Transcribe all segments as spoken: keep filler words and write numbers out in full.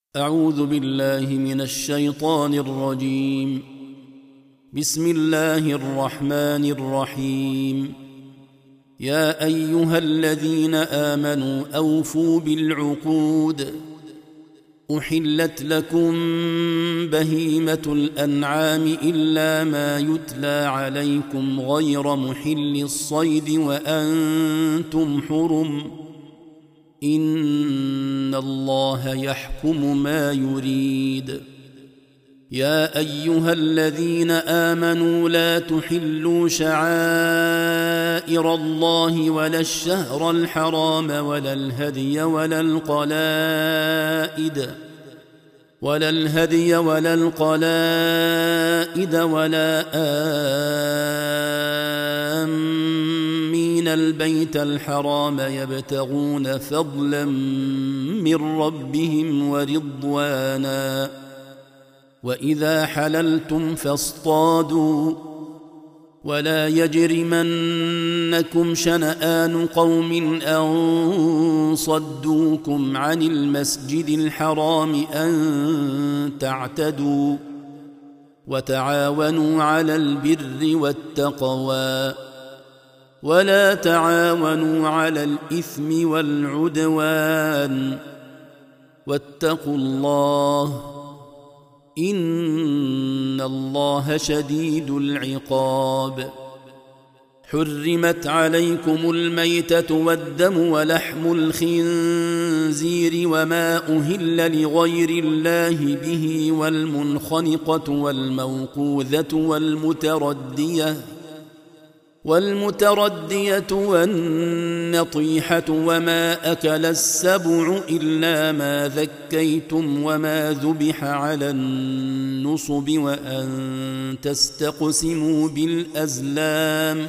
أعوذ بالله من الشيطان الرجيم. بسم الله الرحمن الرحيم. يا أيها الذين آمنوا أوفوا بالعقود. أحلت لكم بهيمة الأنعام إلا ما يتلى عليكم غير محل الصيد وأنتم حرم. إن الله يحكم ما يريد. يا أيها الذين آمنوا لا تحلوا شعائر الله ولا الشهر الحرام ولا الهدي ولا القلائد ولا الهدي ولا القلائد ولا آمين البيت الحرام يبتغون فضلا من ربهم ورضوانا. وإذا حللتم فاصطادوا ولا يجرمنكم شنآن قوم أن صدوكم عن المسجد الحرام أن تعتدوا. وتعاونوا على البر والتقوى ولا تعاونوا على الإثم والعدوان. واتقوا الله إن الله شديد العقاب. حرمت عليكم الميتة والدم ولحم الخنزير وما أهل لغير الله به والمنخنقة والموقوذة والمتردية والمتردية والنطيحة وما أكل السبع إلا ما ذكيتم وما ذبح على النصب وأن تستقسموا بالأزلام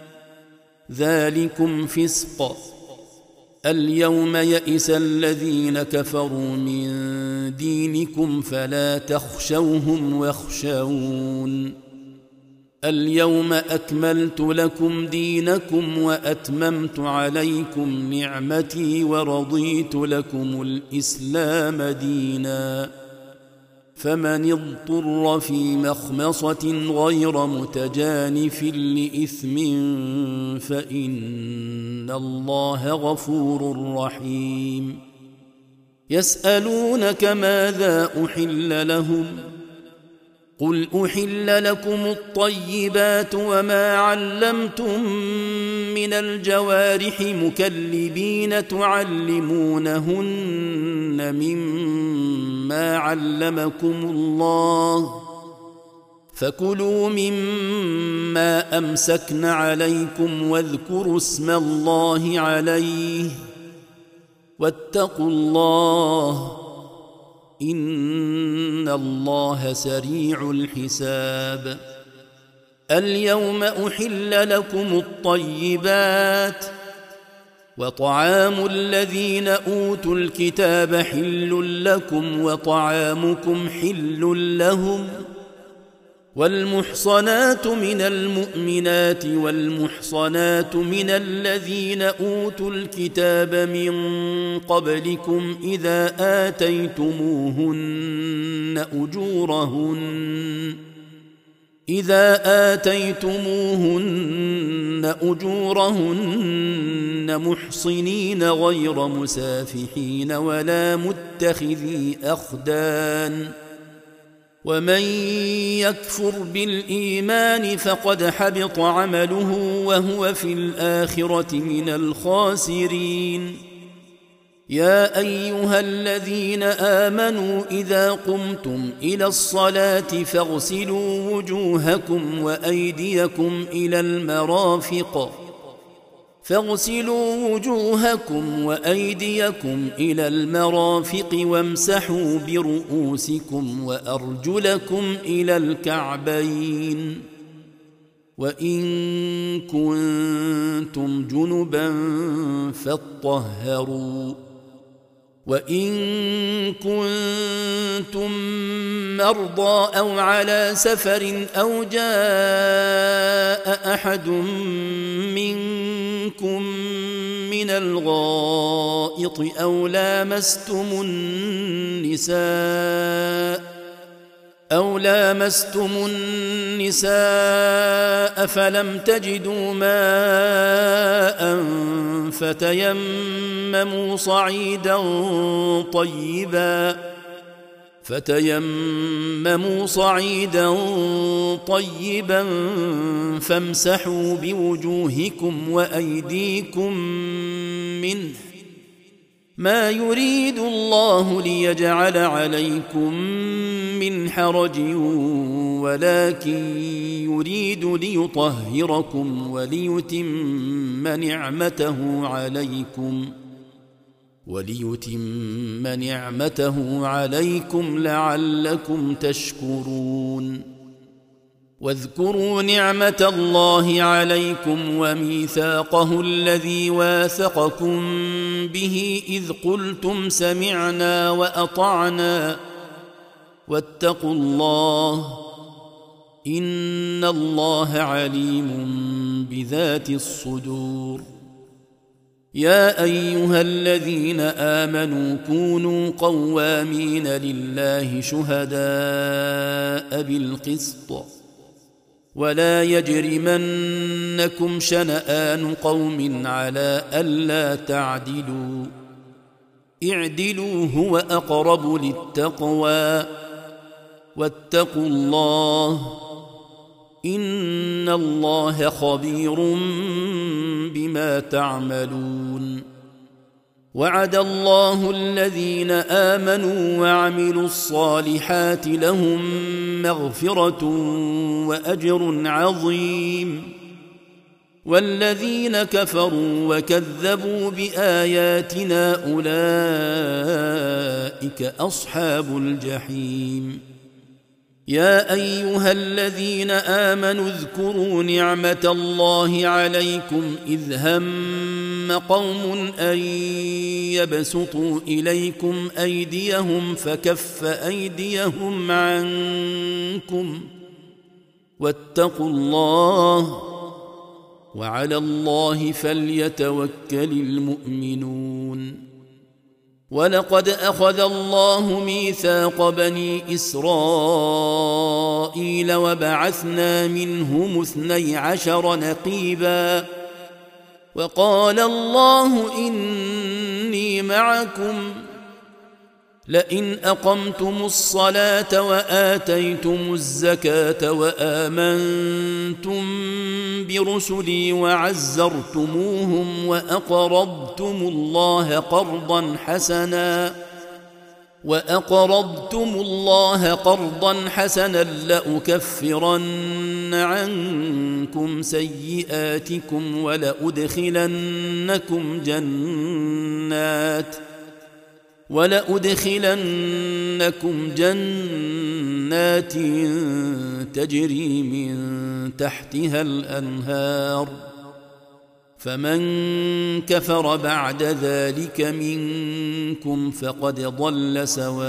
ذلكم فسق. اليوم يئس الذين كفروا من دينكم فلا تخشوهم واخشون. اليوم أكملت لكم دينكم وأتممت عليكم نعمتي ورضيت لكم الإسلام دينا. فمن اضطر في مخمصة غير متجانف لإثم فإن الله غفور رحيم. يسألونك ماذا أحل لهم قل أحل لكم الطيبات وما علمتم من الجوارح مكلبين تعلمونهن مما علمكم الله فكلوا مما أمسكن عليكم واذكروا اسم الله عليه واتقوا الله إن الله سريع الحساب. اليوم أحل لكم الطيبات وطعام الذين أوتوا الكتاب حل لكم وطعامكم حل لهم. والمحصنات من المؤمنات والمحصنات من الذين أوتوا الكتاب من قبلكم إذا آتيتموهن أجورهن إذا آتيتموهن أجورهن محصنين غير مسافحين ولا متخذي أخدان. ومن يكفر بالإيمان فقد حبط عمله وهو في الآخرة من الخاسرين. يا أيها الذين آمنوا إذا قمتم إلى الصلاة فاغسلوا وجوهكم وأيديكم إلى المرافق فاغسلوا وجوهكم وأيديكم إلى المرافق وامسحوا برؤوسكم وأرجلكم إلى الكعبين. وإن كنتم جنبا فاطهروا وإن كنتم مرضى أو على سفر أو جاء أحد منكم من من الغائط أو لامستم النساء أو لامستم النساء فلم تجدوا ماء فتيمموا صعيدا طيبا فتيمموا صعيدا طيبا فامسحوا بوجوهكم وأيديكم منه ما يريد الله ليجعل عليكم من حرج ولكن يريد ليطهركم وليتم نعمته عليكم وليتم نعمته عليكم لعلكم تشكرون واذكروا نعمة الله عليكم وميثاقه الذي واثقكم به إذ قلتم سمعنا وأطعنا واتقوا الله إن الله عليم بذات الصدور يا أيها الذين آمنوا كونوا قوامين لله شهداء بالقسط ولا يجرمنكم شنآن قوم على ألا تعدلوا اعدلوا هو أقرب للتقوى واتقوا الله إن الله خبير بما تعملون وعد الله الذين آمنوا وعملوا الصالحات لهم مغفرة وأجر عظيم والذين كفروا وكذبوا بآياتنا أولئك أصحاب الجحيم يا أيها الذين آمنوا اذكروا نعمة الله عليكم إذ هم قوم أن يبسطوا إليكم أيديهم فكف أيديهم عنكم واتقوا الله وعلى الله فليتوكل المؤمنون ولقد أخذ الله ميثاق بني إسرائيل وبعثنا منهم اثني عشر نقيبا وقال الله إني معكم لئن أقمتم الصلاة وآتيتم الزكاة وآمنتم برسلي وعزرتموهم وأقرضتم الله قرضا حسنا وأقرضتم الله قرضا حسنا لأكفرن عنكم سيئاتكم ولأدخلنكم جنات ولأدخلنكم جنات تجري من تحتها الأنهار فمن كفر بعد ذلك منكم فقد ضل سواء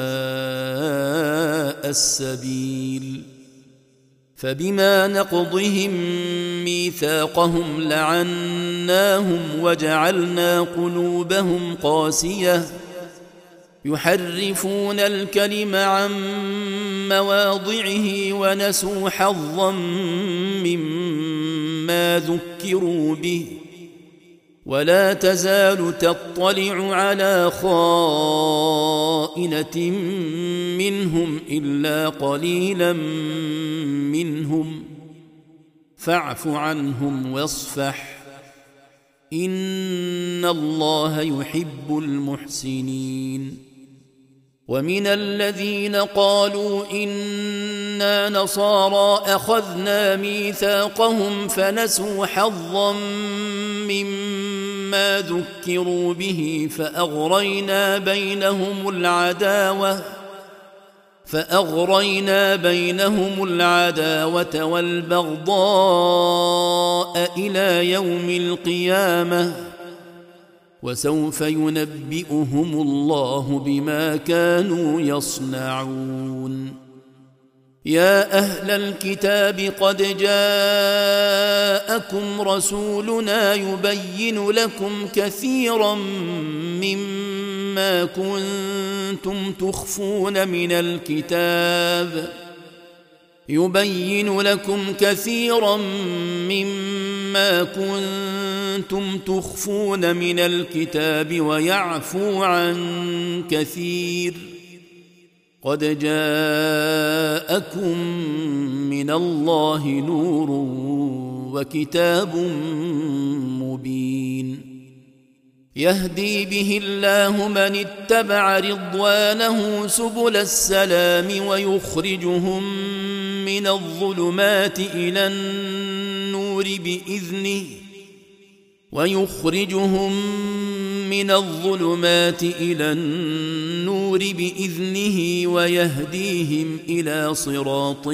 السبيل فبما نقضهم ميثاقهم لعناهم وجعلنا قلوبهم قاسية يحرفون الكلم عن مواضعه ونسوا حظا مما ذكروا به ولا تزال تطلع على خائنة منهم إلا قليلا منهم فاعف عنهم واصفح إن الله يحب المحسنين ومن الذين قالوا إنا نصارى أخذنا ميثاقهم فنسوا حظا مما ذكروا به فأغرينا بينهم العداوة فأغرينا بينهم العداوة والبغضاء إلى يوم القيامة وسوف ينبئهم الله بما كانوا يصنعون يا أهل الكتاب قد جاءكم رسولنا يبين لكم كثيرا مما كنتم تخفون من الكتاب يبين لكم كثيرا مما كنتم تخفون من الكتاب ويعفو عن كثير قد جاءكم من الله نور وكتاب مبين يهدي به الله من اتبع رضوانه سبل السلام ويخرجهم من الظلمات إلى النور بإذنه ويخرجهم من الظلمات إلى النور بإذنه ويهديهم إلى صراط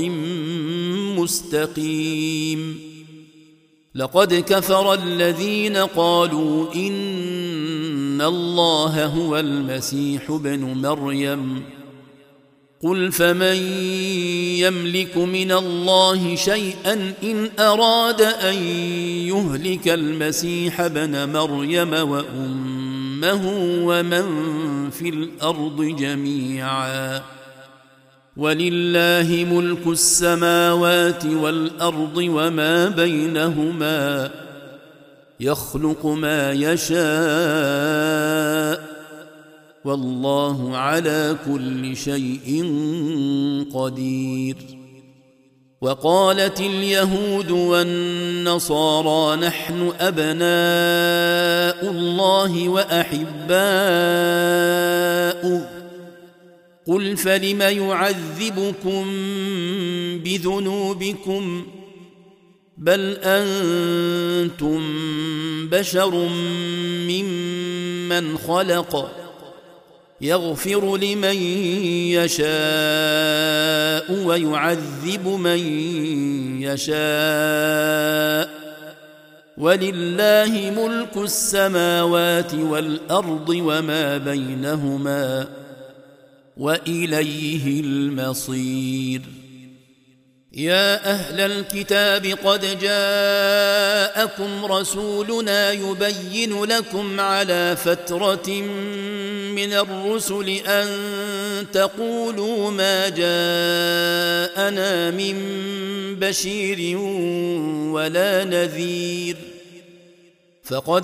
مستقيم لقد كفر الذين قالوا إن الله هو المسيح ابن مريم قل فمن يملك من الله شيئا إن أراد أن يهلك المسيح ابن مريم وأمه ومن في الأرض جميعا ولله ملك السماوات والأرض وما بينهما يخلق ما يشاء والله على كل شيء قدير وقالت اليهود والنصارى نحن أبناء الله وأحباؤه قل فلم يعذبكم بذنوبكم بل أنتم بشر ممن خلق يغفر لمن يشاء ويعذب من يشاء ولله ملك السماوات والأرض وما بينهما وإليه المصير يا أهل الكتاب قد جاءكم رسولنا يبين لكم على فترة من الرسل أن تقولوا ما جاءنا من بشير ولا نذير فقد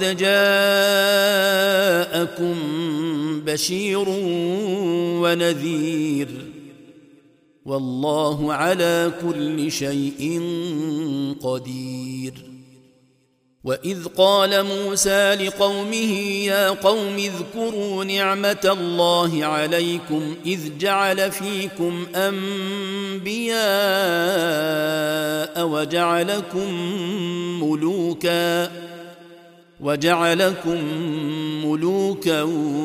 جاءكم بشير ونذير والله على كل شيء قدير وإذ قال موسى لقومه يا قوم اذكروا نعمة الله عليكم إذ جعل فيكم أنبياء وجعلكم ملوكا وجعلكم ملوكا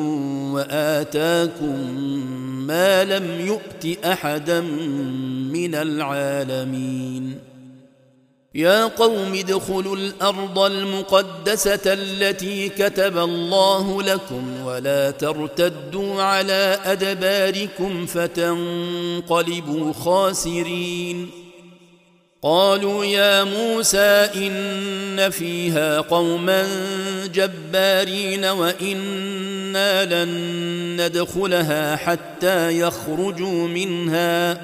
وآتاكم ما لم يؤت أحدا من العالمين يا قوم ادخلوا الأرض المقدسة التي كتب الله لكم ولا ترتدوا على أدباركم فتنقلبوا خاسرين قالوا يا موسى إن فيها قوما جبارين وإنا لن ندخلها حتى يخرجوا منها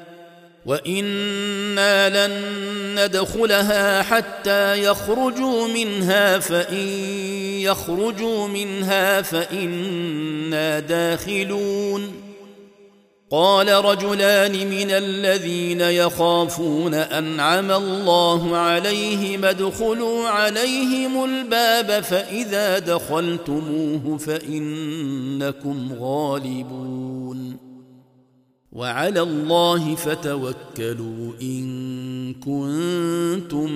وإنا لن ندخلها حتى يخرجوا منها فإن يخرجوا منها فإنا داخلون قال رجلان من الذين يخافون أنعم الله عليهم ادخلوا عليهم الباب فإذا دخلتموه فإنكم غالبون وعلى الله فتوكلوا إن كنتم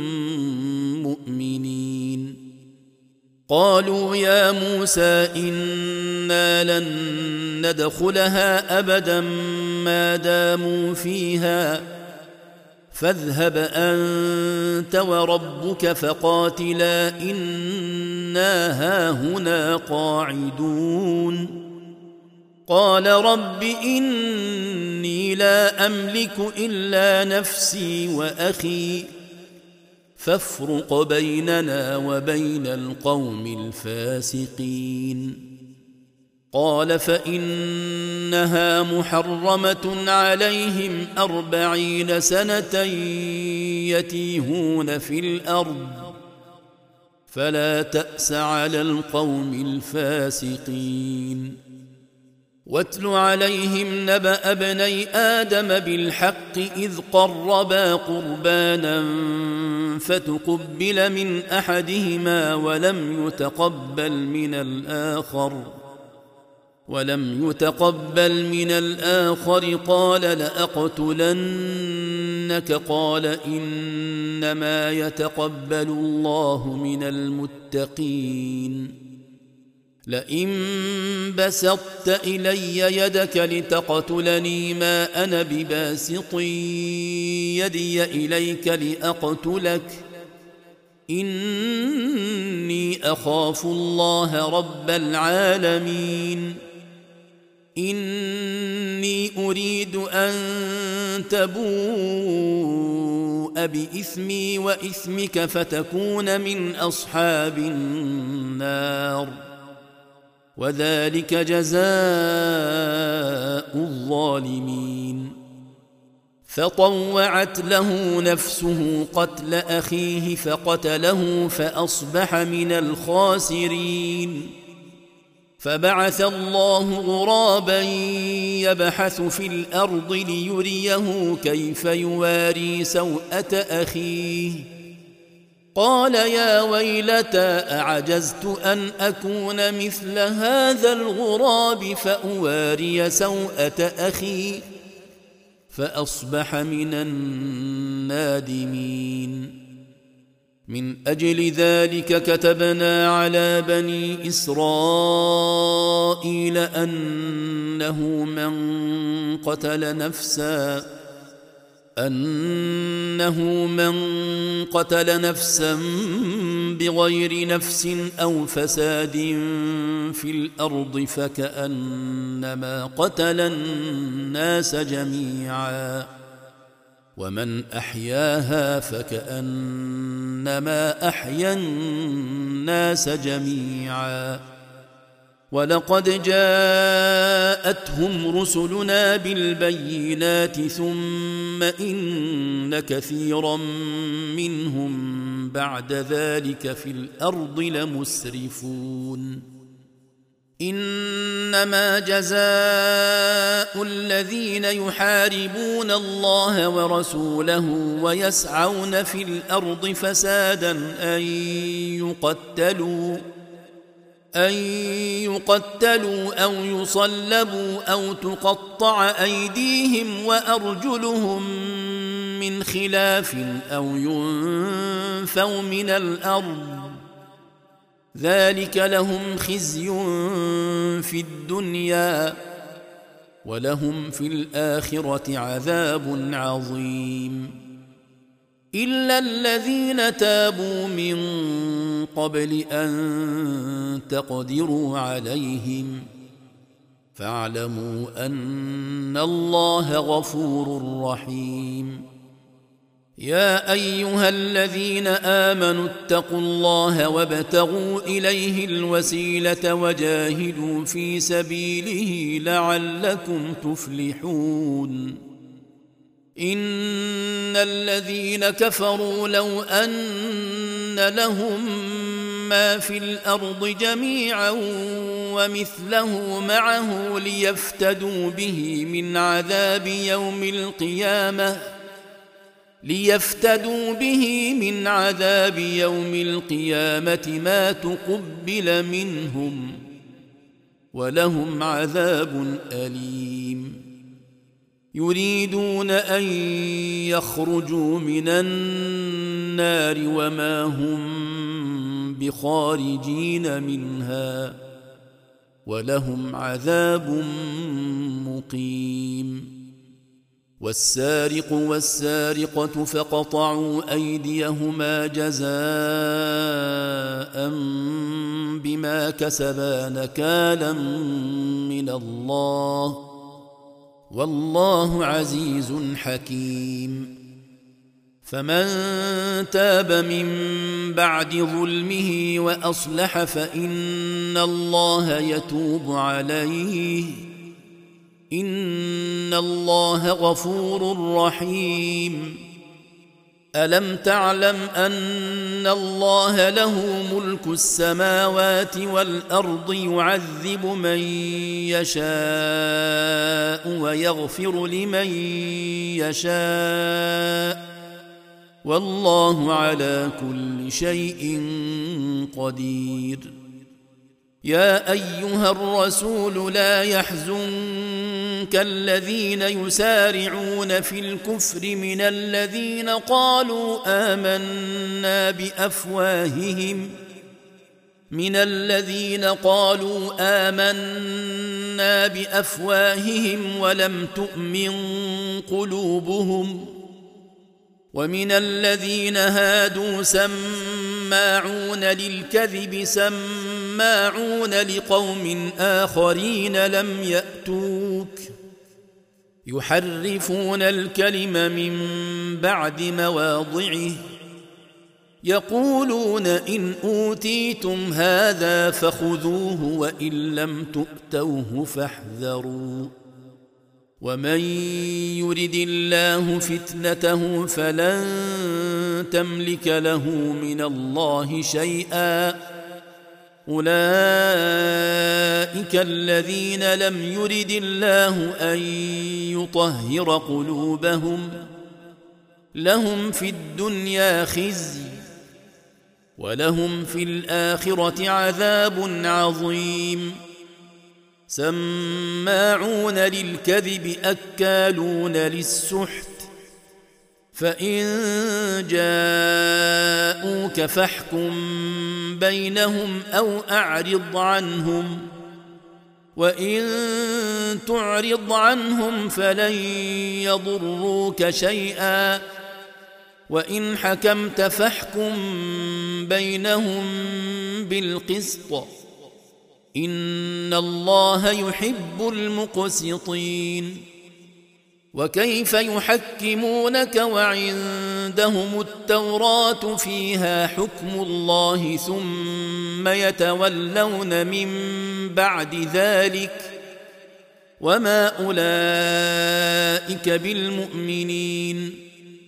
مؤمنين قالوا يا موسى إنا لن ندخلها أبدا ما داموا فيها فاذهب أنت وربك فقاتلا إنا هاهنا قاعدون قال رب إني إني لا أملك إلا نفسي وأخي فافرق بيننا وبين القوم الفاسقين. قال فإنها محرمة عليهم أربعين سنة يتيهون في الأرض فلا تأس على القوم الفاسقين. واتل عليهم نبأ ابني آدم بالحق إذ قربا قربانا فتقبل من أحدهما ولم يتقبل من الآخر ولم يتقبل من الآخر قال لأقتلنك قال إنما يتقبل الله من المتقين. لئن بسطت إلي يدك لتقتلني ما أنا بباسط يدي إليك لأقتلك إني أخاف الله رب العالمين. إني أريد أن تبوء بإثمي وإثمك فتكون من أصحاب النار وذلك جزاء الظالمين. فطوعت له نفسه قتل أخيه فقتله فأصبح من الخاسرين. فبعث الله غرابا يبحث في الأرض ليريه كيف يواري سوءة أخيه قال يا ويلتى أعجزت أن أكون مثل هذا الغراب فأواري سوءة أخي فأصبح من النادمين. من أجل ذلك كتبنا على بني إسرائيل أنه من قتل نفسا أنه من قتل نفسا بغير نفس أو فساد في الأرض فكأنما قتل الناس جميعا ومن أحياها فكأنما أحيا الناس جميعا. ولقد جاءتهم رسلنا بالبينات ثم إن كثيرا منهم بعد ذلك في الأرض لمسرفون. إنما جزاء الذين يحاربون الله ورسوله ويسعون في الأرض فسادا أن يقتلوا أن يقتلوا أو يصلبوا أو تقطع أيديهم وأرجلهم من خلاف أو ينفوا من الأرض ذلك لهم خزي في الدنيا ولهم في الآخرة عذاب عظيم. إلا الذين تابوا من قبل أن تقدروا عليهم فاعلموا أن الله غفور رحيم. يا أيها الذين آمنوا اتقوا الله وابتغوا إليه الوسيلة وجاهدوا في سبيله لعلكم تفلحون. إن الذين كفروا لو أن لهم ما في الأرض جميعا ومثله معه ليفتدوا به من عذاب يوم القيامة ليفتدوا به من عذاب يوم القيامة ما تقبل منهم ولهم عذاب أليم. يريدون أن يخرجوا من النار وما هم بخارجين منها ولهم عذاب مقيم. والسارق والسارقة فقطعوا أيديهما جزاء بما كسبا نكالا من الله والله عزيز حكيم. فمن تاب من بعد ظلمه وأصلح فإن الله يتوب عليه، إن الله غفور رحيم. ألم تعلم أن الله له ملك السماوات والأرض يعذب من يشاء ويغفر لمن يشاء، والله على كل شيء قدير. يا أيها الرسول لا يحزنك الذين يسارعون في الكفر من الذين قالوا آمنا بأفواههم من الذين قالوا آمنا بأفواههم ولم تؤمن قلوبهم، ومن الذين هادوا سماعون للكذب سماعون لقوم آخرين لم يأتوك، يحرفون الكلم من بعد مواضعه، يقولون إن أوتيتم هذا فخذوه وإن لم تؤتوه فاحذروا، ومن يرد الله فتنته فلن تملك له من الله شيئا. أولئك الذين لم يرد الله أن يطهر قلوبهم، لهم في الدنيا خزي ولهم في الآخرة عذاب عظيم. سماعون للكذب أكالون للسحت، فإن جاءوك فاحكم بينهم أو أعرض عنهم، وإن تعرض عنهم فلن يضروك شيئا، وإن حكمت فاحكم بينهم بالقسط، إن الله يحب المقسطين. وكيف يحكمونك وعندهم التوراة فيها حكم الله ثم يتولون من بعد ذلك، وما أولئك بالمؤمنين.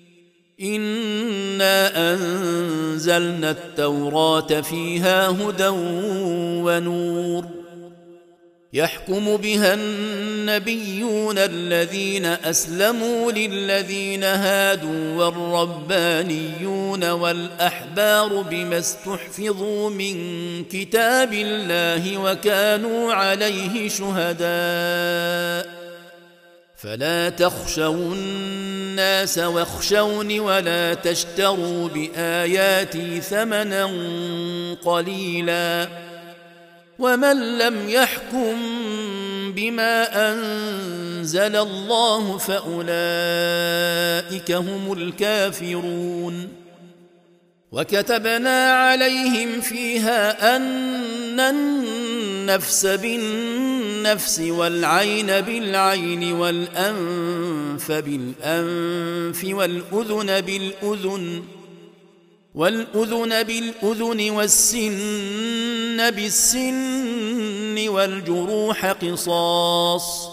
إنا أنزلنا التوراة فيها هدى ونور، يحكم بها النبيون الذين أسلموا للذين هادوا والربانيون والأحبار بما استحفظوا من كتاب الله وكانوا عليه شهداء، فلا تخشوا الناس واخشوني ولا تشتروا بآياتي ثمنا قليلا، ومن لم يحكم بما أنزل الله فأولئك هم الكافرون. وكتبنا عليهم فيها أن النفس بالنفس والعين بالعين والأنف بالأنف والأذن بالأذن والأذن بالأذن والسن بالسن والجروح قصاص،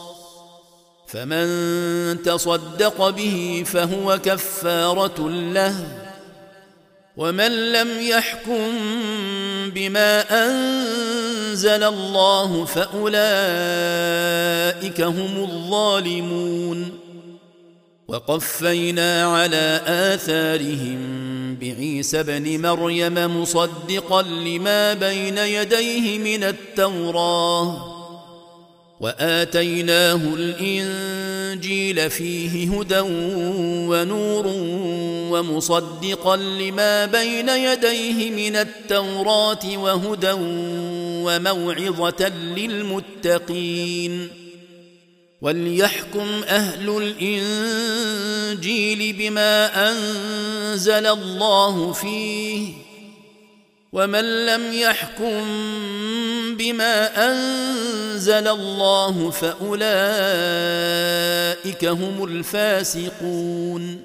فمن تصدق به فهو كفارة له، ومن لم يحكم بما أنزل الله فأولئك هم الظالمون. وقفينا على آثارهم بعيسى ابن مريم مصدقا لما بين يديه من التوراة، وآتيناه الإنجيل فيه هدى ونور ومصدقا لما بين يديه من التوراة وهدى وموعظة للمتقين. وليحكم أهل الإنجيل بما أنزل الله فيه، ومن لم يحكم بما أنزل الله فأولئك هم الفاسقون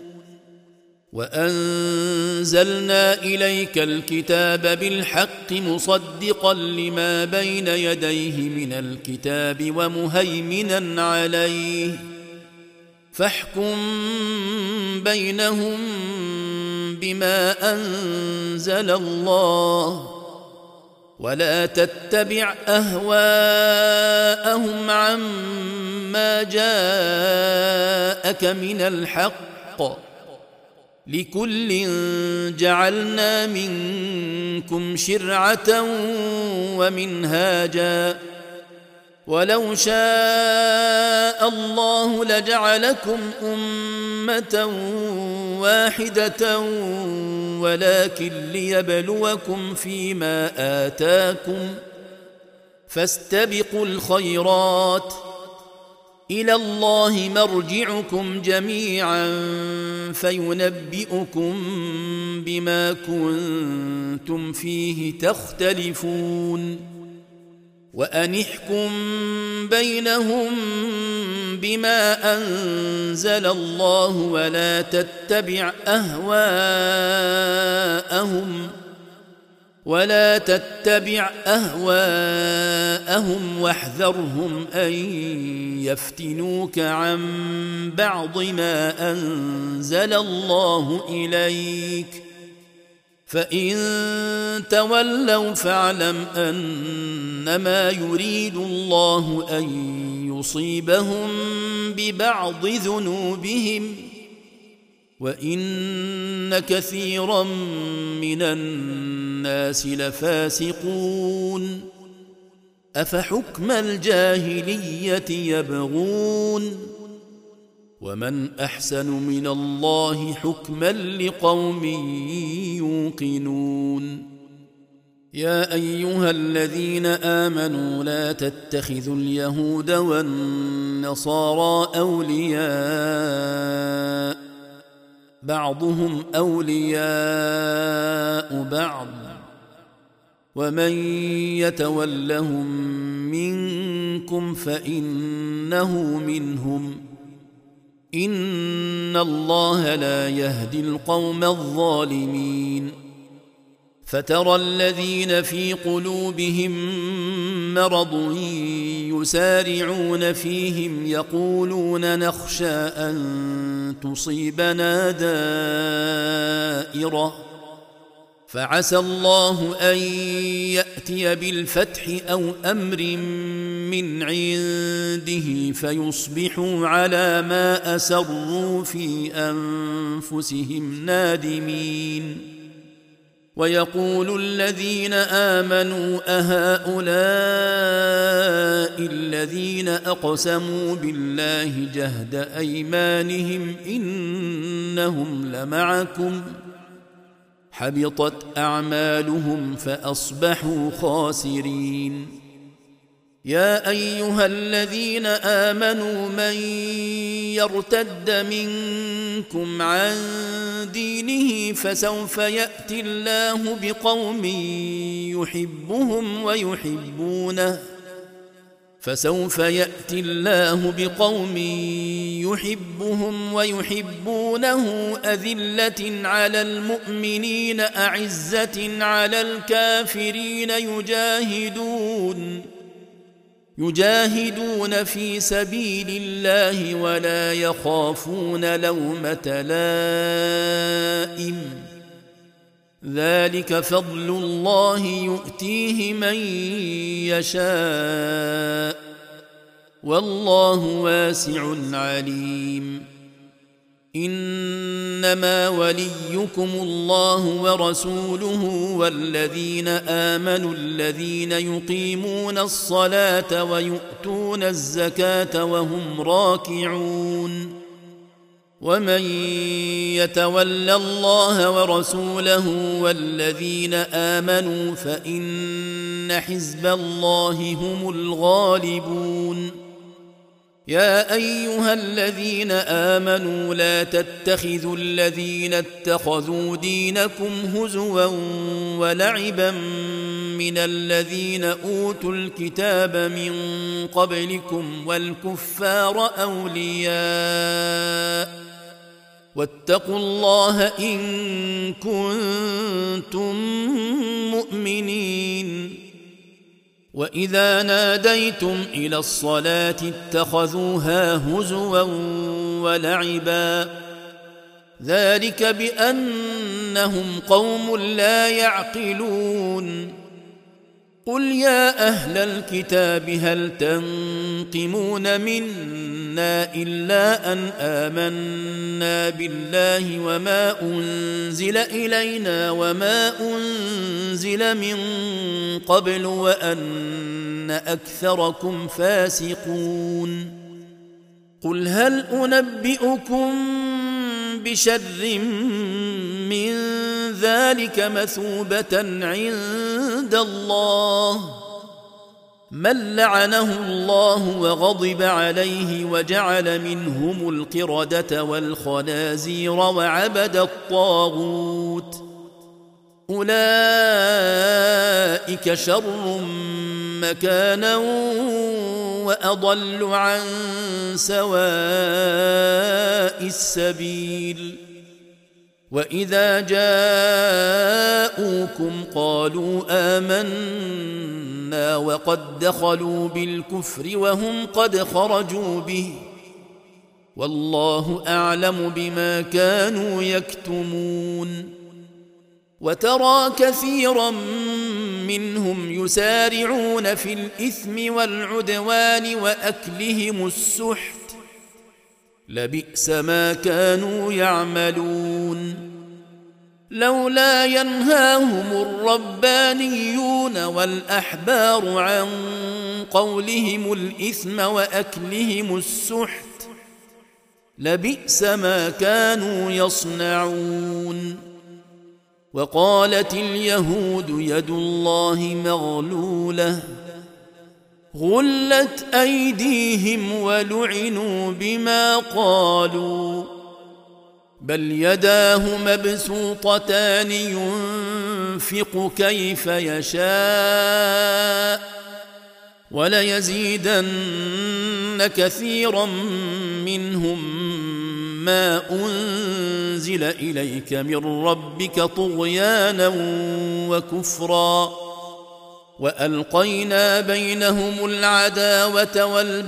وأنزلنا إليك الكتاب بالحق مصدقا لما بين يديه من الكتاب ومهيمنا عليه فاحكم بينهم بما أنزل الله ولا تتبع أهواءهم عما جاءك من الحق لكل جعلنا منكم شرعة ومنهاجا ولو شاء الله لجعلكم أمة واحدة ولكن ليبلوكم فيما آتاكم فاستبقوا الخيرات إلى الله مرجعكم جميعا فينبئكم بما كنتم فيه تختلفون وأن احكم بينهم بما أنزل الله ولا تتبع أهواءهم ولا تتبع أهواءهم واحذرهم أن يفتنوك عن بعض ما أنزل الله إليك فإن تولوا فاعلم أنما يريد الله أن يصيبهم ببعض ذنوبهم وإن كثيرا من الناس لفاسقون أفحكم الجاهلية يبغون ومن أحسن من الله حكما لقوم يوقنون يا أيها الذين آمنوا لا تتخذوا اليهود والنصارى أولياء بعضهم أولياء بعض ومن يتولهم منكم فإنه منهم إن الله لا يهدي القوم الظالمين فترى الذين في قلوبهم مرض يسارعون فيهم يقولون نخشى أن تصيبنا دائرة فعسى الله أن يأتي بالفتح أو أمر من عنده فيصبحوا على ما أسروا في أنفسهم نادمين ويقول الذين آمنوا أهؤلاء الذين أقسموا بالله جهد أيمانهم إنهم لمعكم حبطت أعمالهم فأصبحوا خاسرين يا أيها الذين آمنوا من يرتد منكم عن دينه فسوف يأتي الله بقوم يحبهم ويحبونه فسوف يأتي الله بقوم يحبهم ويحبونه أذلة على المؤمنين أعزة على الكافرين يجاهدون يجاهدون في سبيل الله ولا يخافون لومة لائم ذلك فضل الله يؤتيه من يشاء والله واسع عليم إنما وليكم الله ورسوله والذين آمنوا الذين يقيمون الصلاة ويؤتون الزكاة وهم راكعون ومن يتول الله ورسوله والذين آمنوا فإن حزب الله هم الغالبون يا أيها الذين آمنوا لا تتخذوا الذين اتخذوا دينكم هزوا ولعبا من الذين أوتوا الكتاب من قبلكم والكفار أولياء واتقوا الله إن كنتم مؤمنين. وإذا ناديتم إلى الصلاة اتخذوها هزوا ولعبا ذلك بأنهم قوم لا يعقلون. قل يا أهل الكتاب هل تنقمون منا إلا أن آمنا بالله وما أنزل إلينا وما أنزل من قبل وأن أكثركم فاسقون. قل هل أنبئكم بشر من ذلك مثوبة عند الله من لعنه الله وغضب عليه وجعل منهم القردة والخنازير وعبد الطاغوت أولئك شر مكانا وأضل عن سواء السبيل. وإذا جاءوكم قالوا آمنا وقد دخلوا بالكفر وهم قد خرجوا به والله أعلم بما كانوا يكتمون. وترى كثيرا منهم يسارعون في الإثم والعدوان وأكلهم السحت لبئس ما كانوا يعملون. لولا ينهاهم الربانيون والأحبار عن قولهم الإثم وأكلهم السحت لبئس ما كانوا يصنعون. وقالت اليهود يد الله مغلولة غلت أيديهم ولعنوا بما قالوا بل يداه مبسوطتان ينفق كيف يشاء وليزيدن كثيرا منهم ما أنزل إليك من ربك طغيانا وكفرا وألقينا بينهم العداوة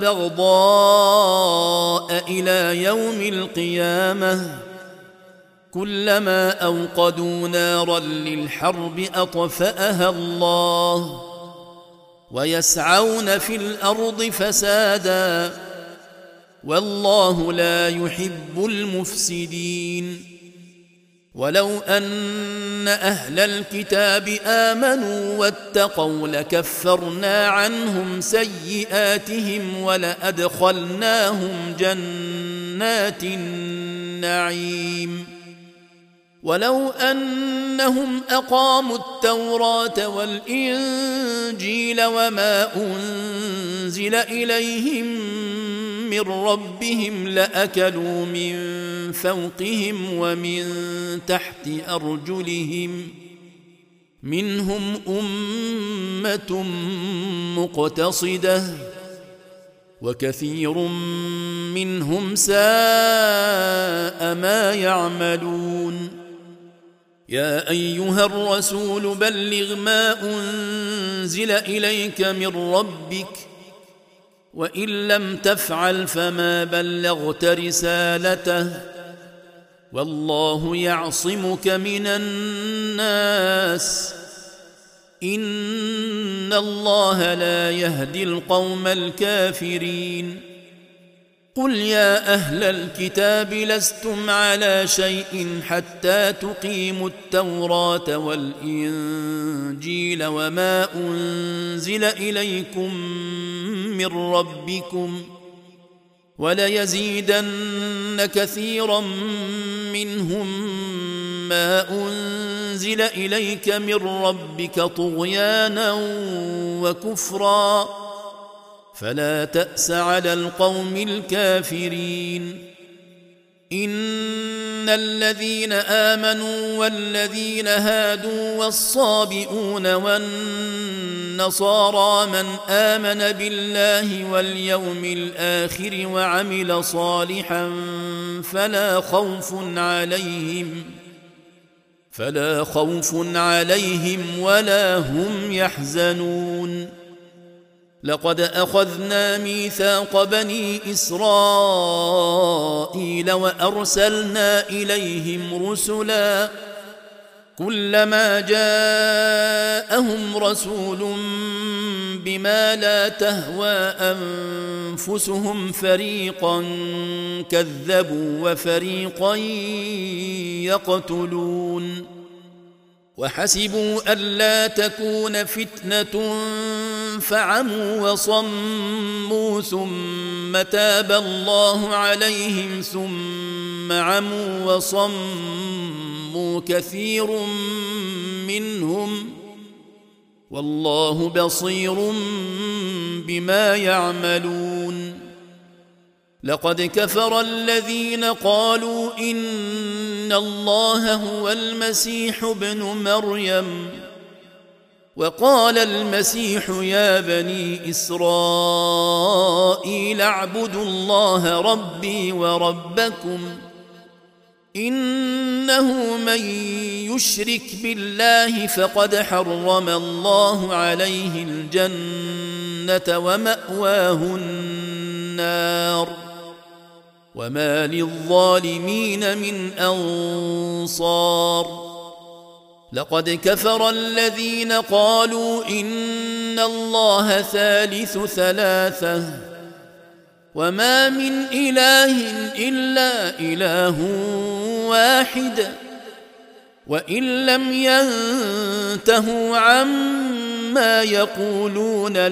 والبغضاء إلى يوم القيامة كلما أوقدوا نارا للحرب أطفأها الله ويسعون في الأرض فسادا والله لا يحب المفسدين. ولو أن أهل الكتاب آمنوا واتقوا لكفرنا عنهم سيئاتهم ولأدخلناهم جنات النعيم. ولو أنهم أقاموا التوراة والإنجيل وما أنزل إليهم من ربهم لأكلوا من فوقهم ومن تحت أرجلهم منهم أمة مقتصدة وكثير منهم ساء ما يعملون. يا أيها الرسول بلغ ما أنزل إليك من ربك وإن لم تفعل فما بلغت رسالته والله يعصمك من الناس إن الله لا يهدي القوم الكافرين. قل يا أهل الكتاب لستم على شيء حتى تقيموا التوراة والإنجيل وما أنزل إليكم من ربكم وليزيدن كثيرا منهم ما أنزل إليك من ربك طغيانا وكفرا فلا تأس على القوم الكافرين إن الذين آمنوا والذين هادوا والصابئون والنصارى من آمن بالله واليوم الآخر وعمل صالحا فلا خوف عليهم فلا خوف عليهم ولا هم يحزنون لقد أخذنا ميثاق بني إسرائيل وأرسلنا إليهم رسلا كلما جاءهم رسول بما لا تهوى أنفسهم فريقا كذبوا وفريقا يقتلون وحسبوا ألا تكون فتنة فعموا وصموا ثم تاب الله عليهم ثم عموا وصموا كثير منهم والله بصير بما يعملون لقد كفر الذين قالوا إن الله هو المسيح ابن مريم وقال المسيح يا بني إسرائيل اعبدوا الله ربي وربكم إنه من يشرك بالله فقد حرم الله عليه الجنة ومأواه النار وما للظالمين من أنصار لقد كفر الذين قالوا إن الله ثالث ثلاثة وما من إله إلا إله واحد وإن لم ينتهوا عما يقولون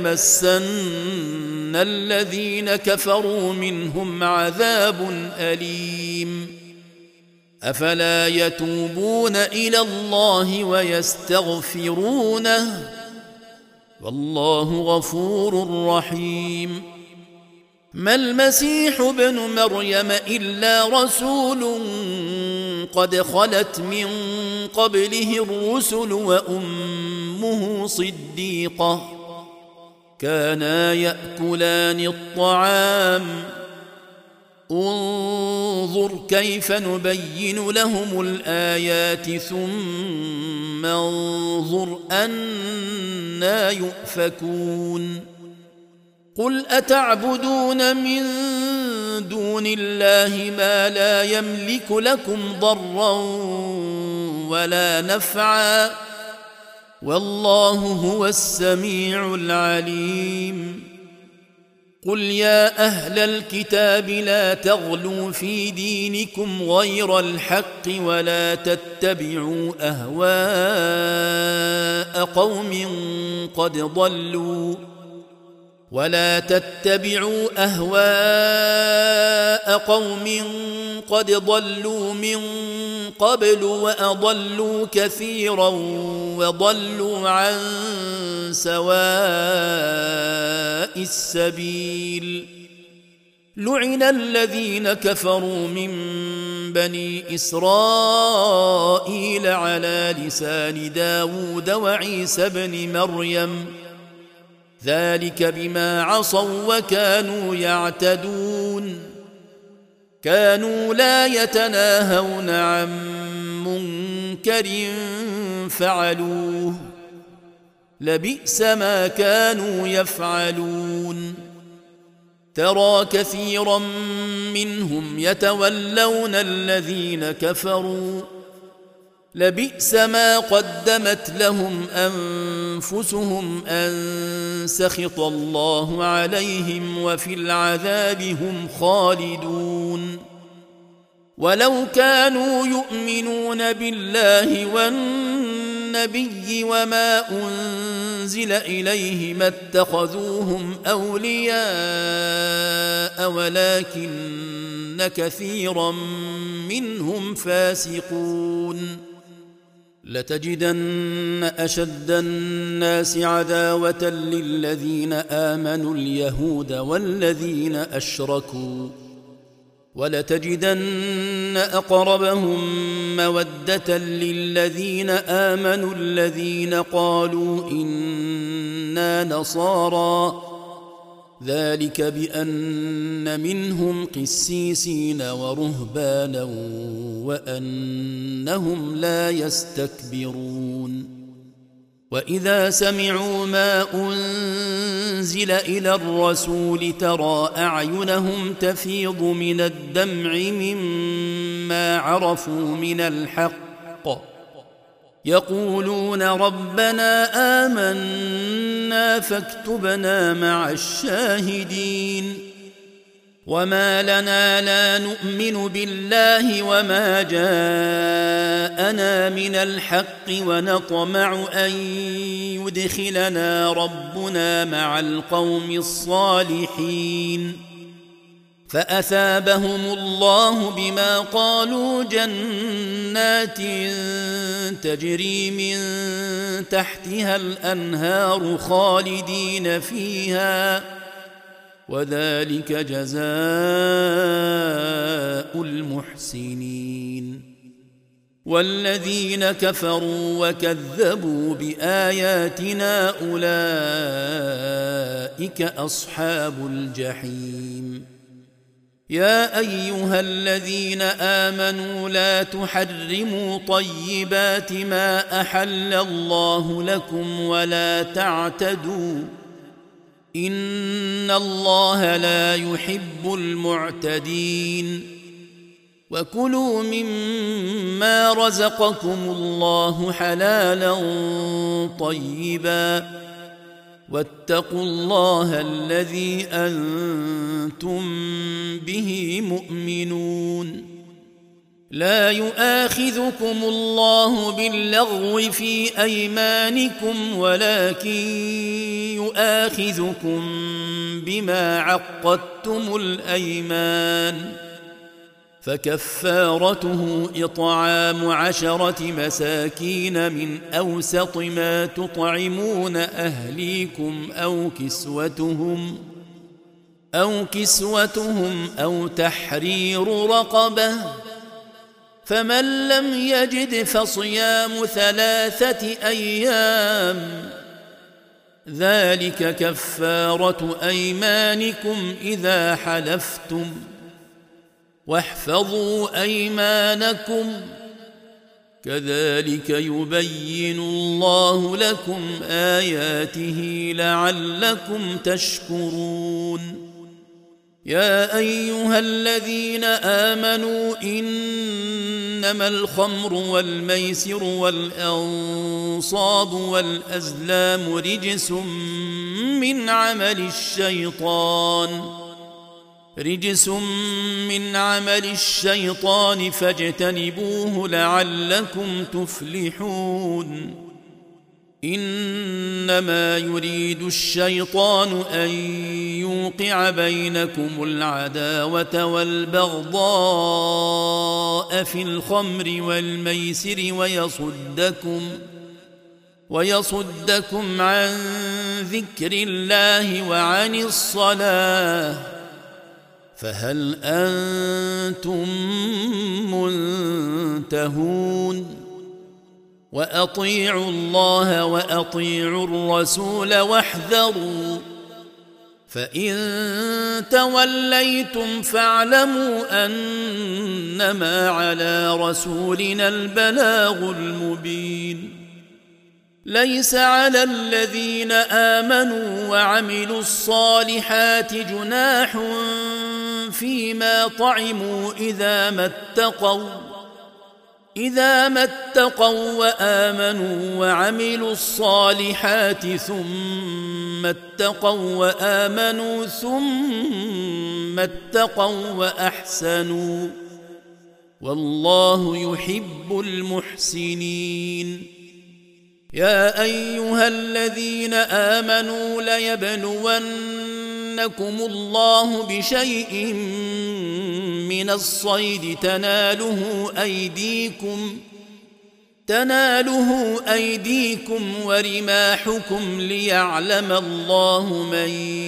ليمسن الذين كفروا منهم عذاب أليم أفلا يتوبون إلى الله ويستغفرونه والله غفور رحيم ما المسيح ابن مريم إلا رسول قد خلت من قبله الرسل وأمه صديقة كانا يأكلان الطعام انظر كيف نبين لهم الآيات ثم انظر أنى يؤفكون قل أتعبدون من دون الله ما لا يملك لكم ضرا ولا نفعا والله هو السميع العليم قل يا أهل الكتاب لا تغلوا في دينكم غير الحق ولا تتبعوا أهواء قوم قد ضلوا ولا تتبعوا أهواء قوم قد ضلوا من قبل وأضلوا كثيرا وضلوا عن سواء السبيل لعن الذين كفروا من بني إسرائيل على لسان داود وعيسى بن مريم ذلك بما عصوا وكانوا يعتدون كانوا لا يتناهون عن منكر فعلوه لبئس ما كانوا يفعلون ترى كثيرا منهم يتولون الذين كفروا لبئس ما قدمت لهم أنفسهم أن سخط الله عليهم وفي العذاب هم خالدون ولو كانوا يؤمنون بالله والنبي وما أنزل إليه ما اتخذوهم أولياء ولكن كثيرا منهم فاسقون لتجدن أشد الناس عداوة للذين آمنوا اليهود والذين أشركوا، ولتجدن أقربهم مودة للذين آمنوا الذين قالوا إنا نصارى، ذلك بأن منهم قسيسين ورهبانا وأنهم لا يستكبرون. وإذا سمعوا ما أنزل إلى الرسول ترى أعينهم تفيض من الدمع مما عرفوا من الحق، يقولون ربنا آمنا فاكتبنا مع الشاهدين. وما لنا لا نؤمن بالله وما جاءنا من الحق ونطمع أن يدخلنا ربنا مع القوم الصالحين، فأثابهم الله بما قالوا جنات تجري من تحتها الأنهار خالدين فيها، وذلك جزاء المحسنين. والذين كفروا وكذبوا بآياتنا أولئك أصحاب الجحيم. يا أيها الذين آمنوا لا تحرموا طيبات ما أحل الله لكم ولا تعتدوا، إن الله لا يحب المعتدين. وكلوا مما رزقكم الله حلالا طيبا، واتقوا الله الذي أنتم به مؤمنون. لا يؤاخذكم الله باللغو في أيمانكم ولكن يؤاخذكم بما عقدتم الأيمان، فكفارته إطعام عشرة مساكين من أوسط ما تطعمون أهليكم أو كسوتهم أو كسوتهم أو تحرير رقبة، فمن لم يجد فصيام ثلاثة أيام، ذلك كفارة أيمانكم إذا حلفتم، واحفظوا أيمانكم، كذلك يبين الله لكم آياته لعلكم تشكرون. يا أيها الذين آمنوا إنما الخمر والميسر والأنصاب والأزلام رجس من عمل الشيطان رجس من عمل الشيطان فاجتنبوه لعلكم تفلحون. إنما يريد الشيطان أن يوقع بينكم العداوة والبغضاء في الخمر والميسر ويصدكم ويصدكم عن ذكر الله وعن الصلاة، فهل أنتم منتهون؟ وأطيعوا الله وأطيعوا الرسول واحذروا، فإن توليتم فاعلموا أنما على رسولنا البلاغ المبين. ليس على الذين آمنوا وعملوا الصالحات جناح فيما طعموا إذا ما اتقوا إذا ما اتقوا وآمنوا وعملوا الصالحات ثم اتقوا وآمنوا ثم اتقوا وأحسنوا، والله يحب المحسنين. يا أيها الذين آمنوا ليبلونكم الله بشيء من الصيد تناله أيديكم تناله أيديكم ورماحكم ليعلم الله من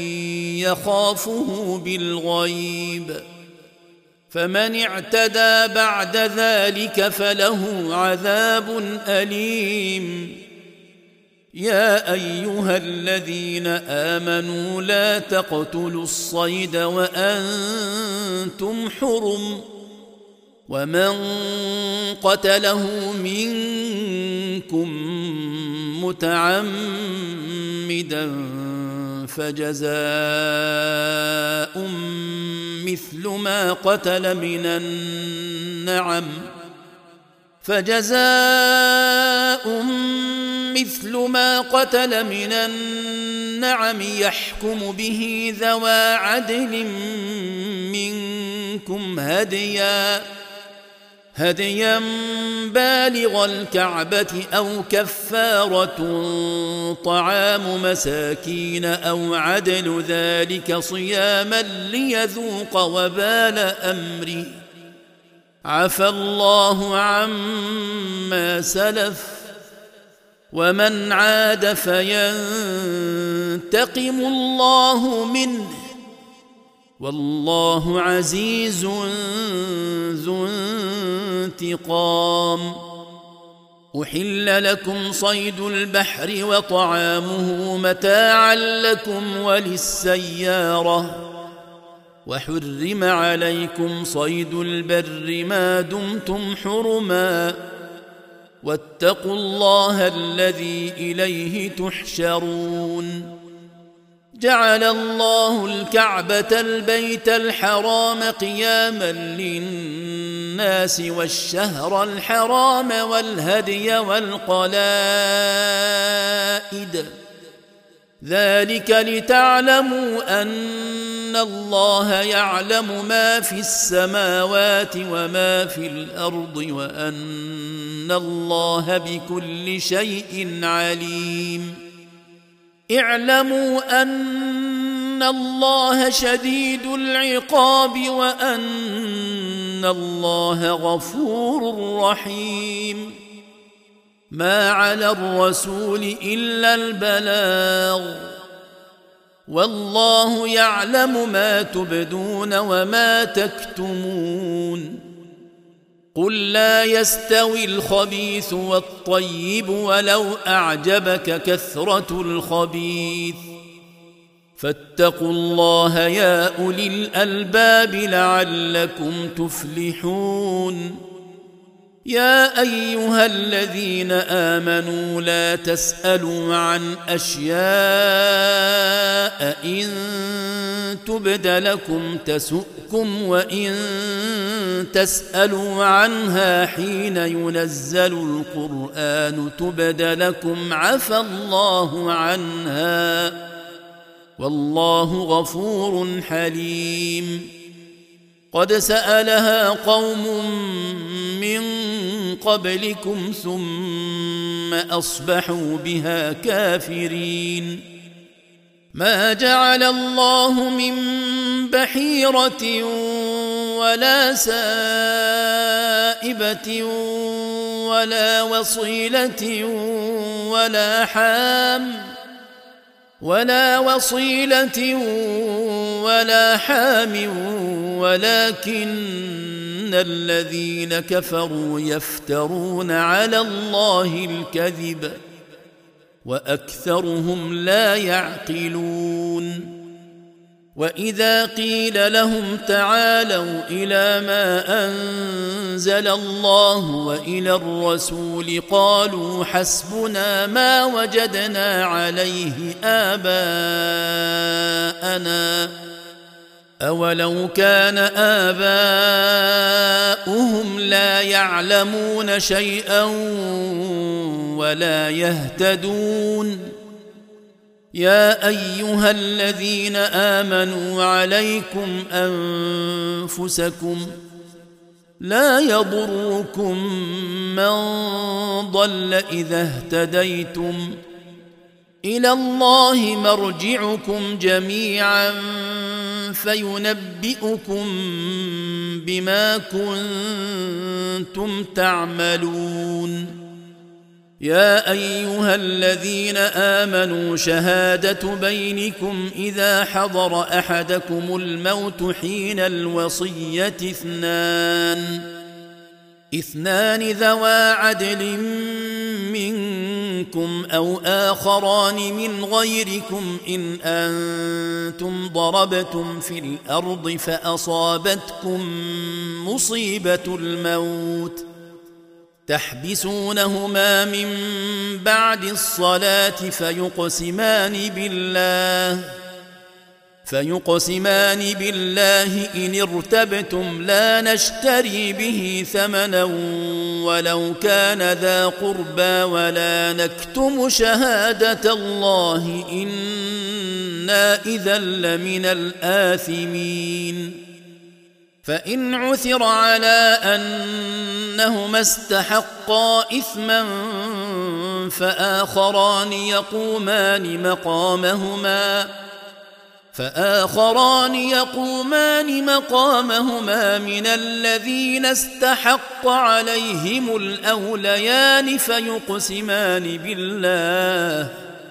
يخافه بالغيب، فمن اعتدى بعد ذلك فله عذاب أليم. يا أيها الذين آمنوا لا تقتلوا الصيد وأنتم حرم، ومن قتله منكم متعمدا فجزاء مثل ما قتل من النعم فجزاء مثل ما قتل من النعم يحكم به ذوى عدل منكم هديا هديا بالغ الكعبة أو كفارة طعام مساكين أو عدل ذلك صياما ليذوق وبال أمره، عفى الله عما سلف، ومن عاد فينتقم الله منه، والله عزيز ذو انتقام. أحل لكم صيد البحر وطعامه متاعا لكم وللسيارة، وحرم عليكم صيد البر ما دمتم حرما، واتقوا الله الذي إليه تحشرون. جعل الله الكعبة البيت الحرام قياما للناس والشهر الحرام والهدي والقلائد، ذلك لتعلموا أن الله يعلم ما في السماوات وما في الأرض وأن الله بكل شيء عليم. اعلموا أن الله شديد العقاب وأن الله غفور رحيم. ما على الرسول إلا البلاغ، والله يعلم ما تبدون وما تكتمون. قل لا يستوي الخبيث والطيب ولو أعجبك كثرة الخبيث، فاتقوا الله يا أولي الألباب لعلكم تفلحون. يا أيها الذين آمنوا لا تسألوا عن أشياء إن تبد لكم تسؤكم، وإن تسألوا عنها حين ينزل القرآن تبد لكم عفى الله عنها، والله غفور حليم. قد سألها قوم من قبلكم ثم أصبحوا بها كافرين. ما جعل الله من بحيرة ولا سائبة ولا وصيلة ولا حام ولا وصيلة ولا حام ولكن الذين كفروا يفترون على الله الكذب وأكثرهم لا يعقلون. وإذا قيل لهم تعالوا إلى ما أنزل الله وإلى الرسول قالوا حسبنا ما وجدنا عليه آباءنا، أولو كان آباؤهم لا يعلمون شيئا ولا يهتدون. يا أيها الذين آمنوا عليكم أنفسكم لا يضركم من ضل إذا اهتديتم، إلى الله مرجعكم جميعا فينبئكم بما كنتم تعملون. يا أيها الذين آمنوا شهادة بينكم إذا حضر أحدكم الموت حين الوصية اثنان اثنان ذوا عدل منكم أو آخران من غيركم إن أنتم ضربتم في الأرض فأصابتكم مصيبة الموت تحبسونهما من بعد الصلاة فيقسمان بالله فيقسمان بالله إن ارتبتم لا نشتري به ثمنا ولو كان ذا قربى ولا نكتم شهادة الله إنا إذا لمن الآثمين فإن عثر على أنهما استحقا إثما فآخران يقومان مقامهما فآخران يقومان مقامهما من الذين استحق عليهم الأوليان فيقسمان بالله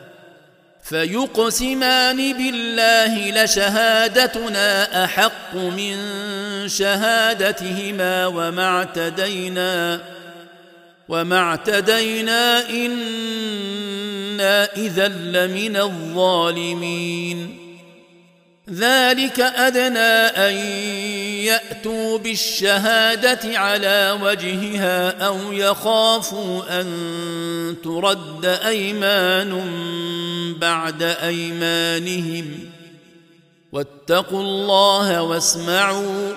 فيقسمان بالله لشهادتنا أحق من شهادتهما وما اعتدينا وما اعتدينا إنا إذا لمن الظالمين ذلك أدنى أن يأتوا بالشهادة على وجهها أو يخافوا أن ترد أيمان بعد أيمانهم واتقوا الله واسمعوا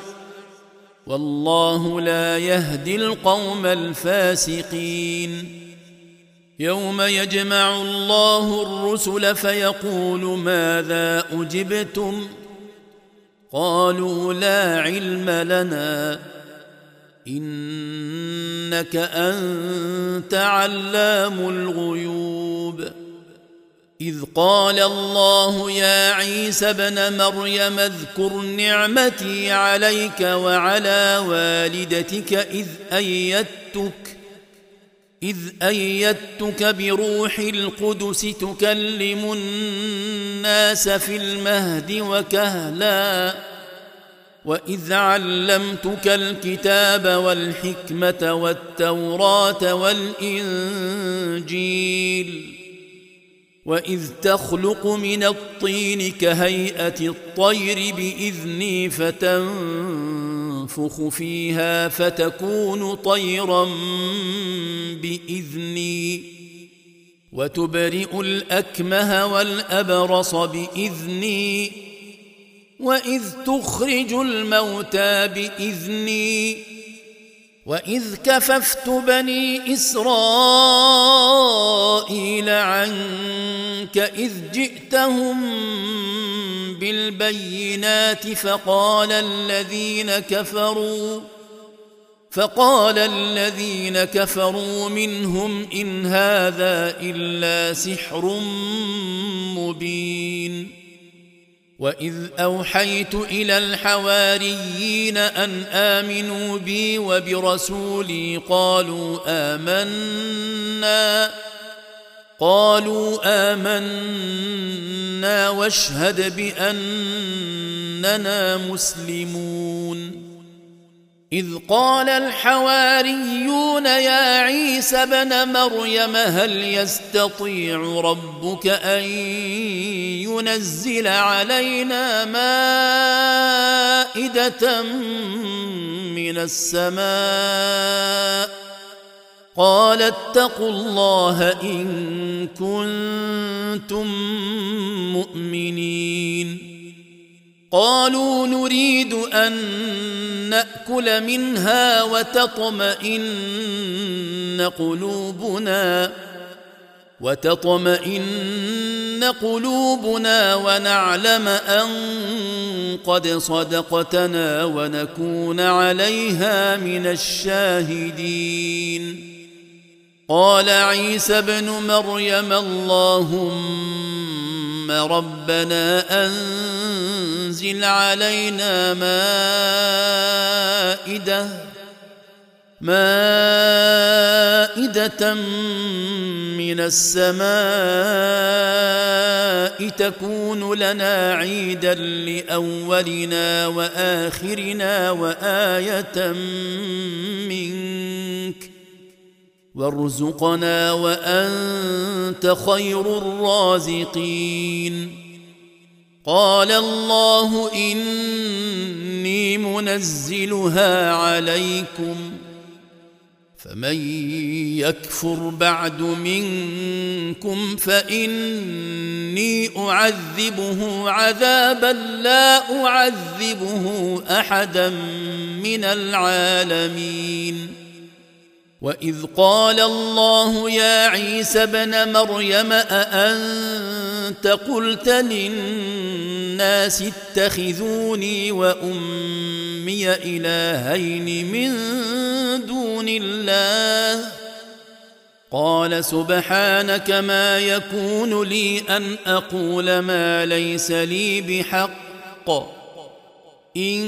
والله لا يهدي القوم الفاسقين يوم يجمع الله الرسل فيقول ماذا أجبتم قالوا لا علم لنا إنك أنت علام الغيوب إذ قال الله يا عيسى ابن مريم اذكر نعمتي عليك وعلى والدتك إذ أيدتك إذ أيدتك بروح القدس تكلم الناس في المهد وكهلا وإذ علمتك الكتاب والحكمة والتوراة والإنجيل وإذ تخلق من الطين كهيئة الطير بإذني فتنفخ فيها فتكون طيرا بإذني وتبرئ الأكمه والأبرص بإذني وإذ تخرج الموتى بإذني وإذ كففت بني إسرائيل عنك إذ جئتهم بالبينات فقال الذين كفروا فقال الذين كفروا منهم إن هذا إلا سحر مبين وإذ أوحيت إلى الحواريين أن آمنوا بي وبرسولي قالوا آمنا قالوا آمنا واشهد بأننا مسلمون إذ قال الحواريون يا عيسى ابن مريم هل يستطيع ربك أن ينزل علينا مائدة من السماء قال اتقوا الله إن كنتم مؤمنين قالوا نريد أن نأكل منها وتطمئن قلوبنا وتطمئن قلوبنا ونعلم أن قد صدقتنا ونكون عليها من الشاهدين قال عيسى ابن مريم اللهم ربنا أنزل علينا مائدة مائدة مائدة من السماء تكون لنا عيدا لأولنا وآخرنا وآية منك وارزقنا وأنت خير الرازقين. قال الله إني منزلها عليكم فمن يكفر بعد منكم فإني أعذبه عذابا لا أعذبه أحدا من العالمين. وإذ قال الله يا عيسى ابن مريم أأنت قلت للناس اتخذوني وأمي إلهين من دون الله قال سبحانك ما يكون لي أن أقول ما ليس لي بحق إن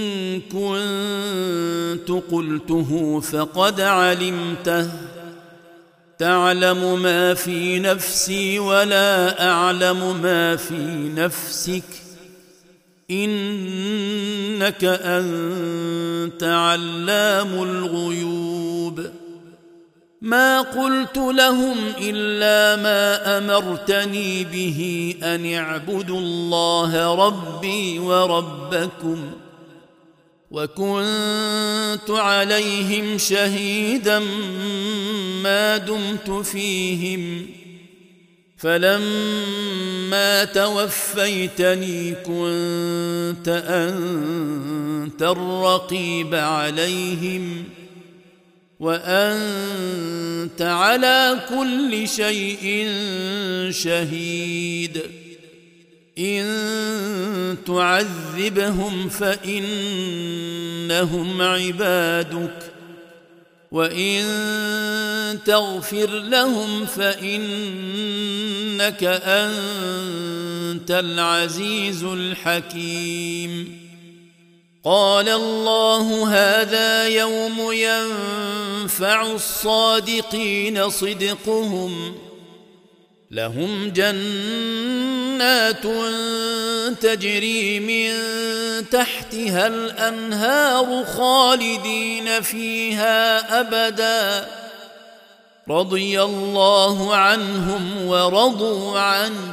كنت قلته فقد علمته تعلم ما في نفسي ولا أعلم ما في نفسك إنك أنت علام الغيوب. ما قلت لهم إلا ما أمرتني به أن اعبدوا الله ربي وربكم وكنت عليهم شهيدا ما دمت فيهم فلما توفيتني كنت أنت الرقيب عليهم وأنت على كل شيء شهيد. إن تعذبهم فإنهم عبادك وإن تغفر لهم فإنك أنت العزيز الحكيم. قال الله هذا يوم ينفع الصادقين صدقهم لهم جنات تجري من تحتها الأنهار خالدين فيها أبدا رضي الله عنهم ورضوا عنه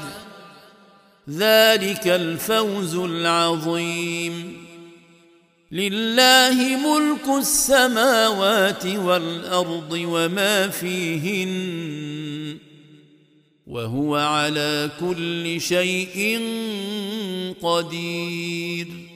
ذلك الفوز العظيم. لله ملك السماوات والأرض وما فيهن وهو على كل شيء قدير.